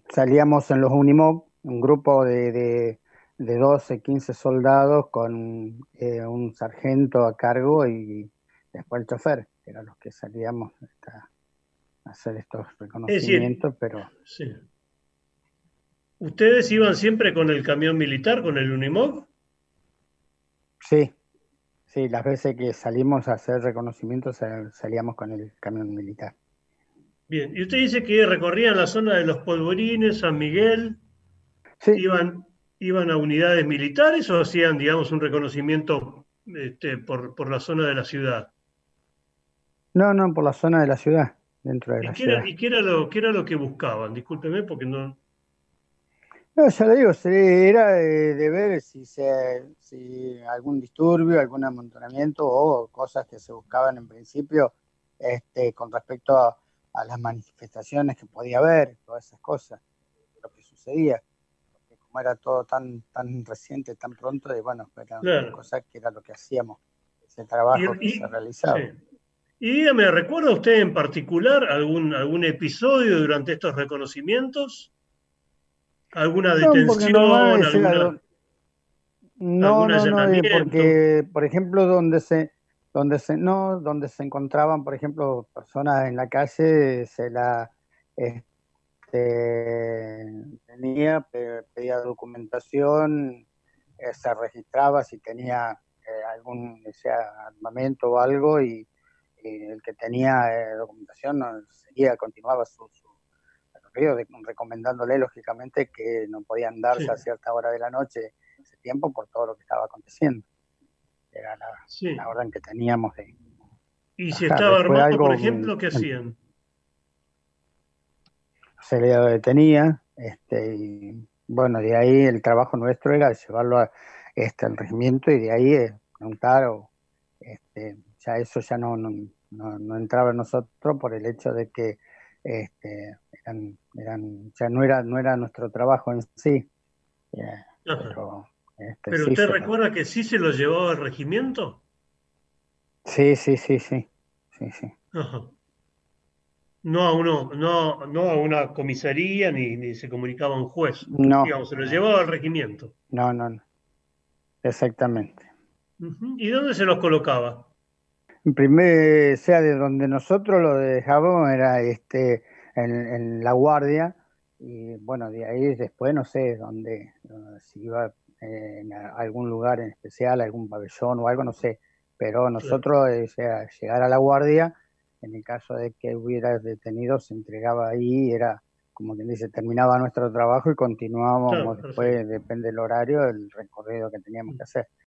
salíamos en los Unimog, un grupo de 12, 15 soldados con un sargento a cargo y después el chofer, que eran los que salíamos a hacer estos Es decir, reconocimientos, pero sí. ¿Ustedes iban siempre con el camión militar, con el Unimog? sí, sí, las veces que salimos a hacer reconocimientos salíamos con el camión militar. Bien, y usted dice que recorrían la zona de los Polvorines, San Miguel, Sí, iban, iban a unidades militares o hacían, digamos, un reconocimiento por la zona de la ciudad. no, no, por la zona de la ciudad, dentro de la ciudad. Y qué era lo que buscaban? Discúlpeme porque no. No, ya lo digo, era de ver si algún disturbio, algún amontonamiento o cosas que se buscaban en principio con respecto a las manifestaciones que podía haber, todas esas cosas, lo que sucedía. Porque como era todo tan reciente, tan pronto, y bueno, eran Claro. cosas que era lo que hacíamos, ese Y, trabajo que se sí. realizaba. Y dígame, ¿recuerda usted en particular algún episodio durante estos reconocimientos? ¿Alguna No, porque detención, normalmente era, no, algún no, no, allanamiento? porque, por ejemplo, donde se encontraban, por ejemplo, personas en la calle, este, pedía documentación, se registraba si tenía algún, sea, armamento o algo, y el que tenía documentación no, seguía, continuaba su recorrido, recomendándole, lógicamente, que no podían darse a Sí, cierta hora de la noche ese tiempo por todo lo que estaba aconteciendo. Era la sí. orden que teníamos de Y si bajar. estaba Después armado, por algo ejemplo, ¿qué hacían? se le detenía, y bueno, de ahí el trabajo nuestro era llevarlo al regimiento y de ahí preguntar o ya eso ya no entraba en nosotros por el hecho de que ya no era nuestro trabajo en sí, eh, Ajá. pero ¿Pero sí usted se lo, recuerda que sí se lo llevaba al regimiento? sí, sí, sí, sí, sí, sí. Ajá. No a una comisaría ni se comunicaba a un juez. No, Digamos, se lo no, llevaba al regimiento. no, no, no, exactamente. Ujú. ¿Y dónde se los colocaba? En primer, sea de donde nosotros lo dejábamos era en La Guardia, y bueno, de ahí después no sé dónde si iba en algún lugar en especial, algún pabellón o algo, no sé, pero Claro, nosotros, o sea, llegar a La Guardia, en el caso de que hubiera detenido, se entregaba ahí, era como quien dice, terminaba nuestro trabajo y claro, continuábamos después, perfecto. depende del horario, el recorrido que teníamos que hacer.